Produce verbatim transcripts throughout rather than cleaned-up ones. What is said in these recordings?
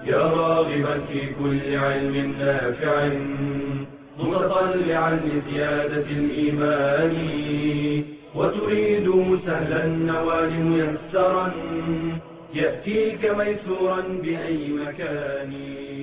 يا راغبا في كل علم نافع متطلعا لزيادة الإيمان وتريد سهلا النوال ميسرا يأتيك ميسورا بأي مكان.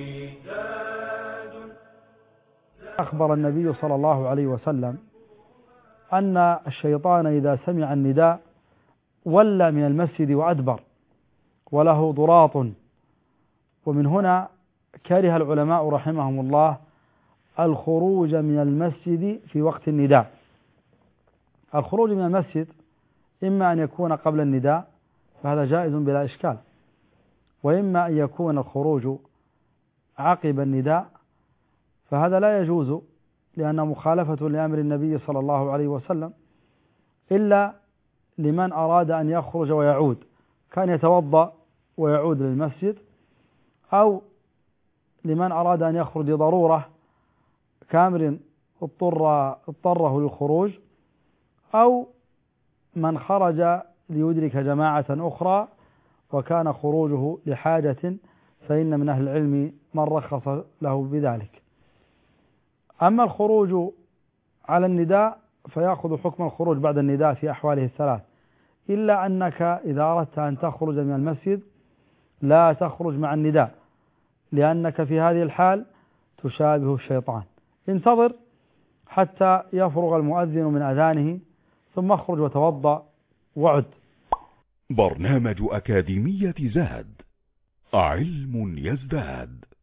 أخبر النبي صلى الله عليه وسلم أن الشيطان إذا سمع النداء ولى من المسجد وأدبر وله ضراط. ومن هنا كره العلماء رحمهم الله الخروج من المسجد في وقت النداء. الخروج من المسجد إما أن يكون قبل النداء فهذا جائز بلا إشكال، وإما أن يكون الخروج عقب النداء فهذا لا يجوز، لأن مخالفة لأمر النبي صلى الله عليه وسلم، إلا لمن أراد أن يخرج ويعود، كان يتوضأ ويعود للمسجد، أو لمن أراد أن يخرج ضرورة كامر اضطر اضطره للخروج، أو من خرج ليدرك جماعة أخرى وكان خروجه لحاجة، فإن من أهل العلم من رخص له بذلك. أما الخروج على النداء فيأخذ حكم الخروج بعد النداء في أحواله الثلاث، إلا أنك إذا أردت أن تخرج من المسجد لا تخرج مع النداء، لأنك في هذه الحال تشابه الشيطان. انتظر حتى يفرغ المؤذن من أذانه ثم اخرج وتوضأ وعد. برنامج أكاديمية زاد، علم يزداد.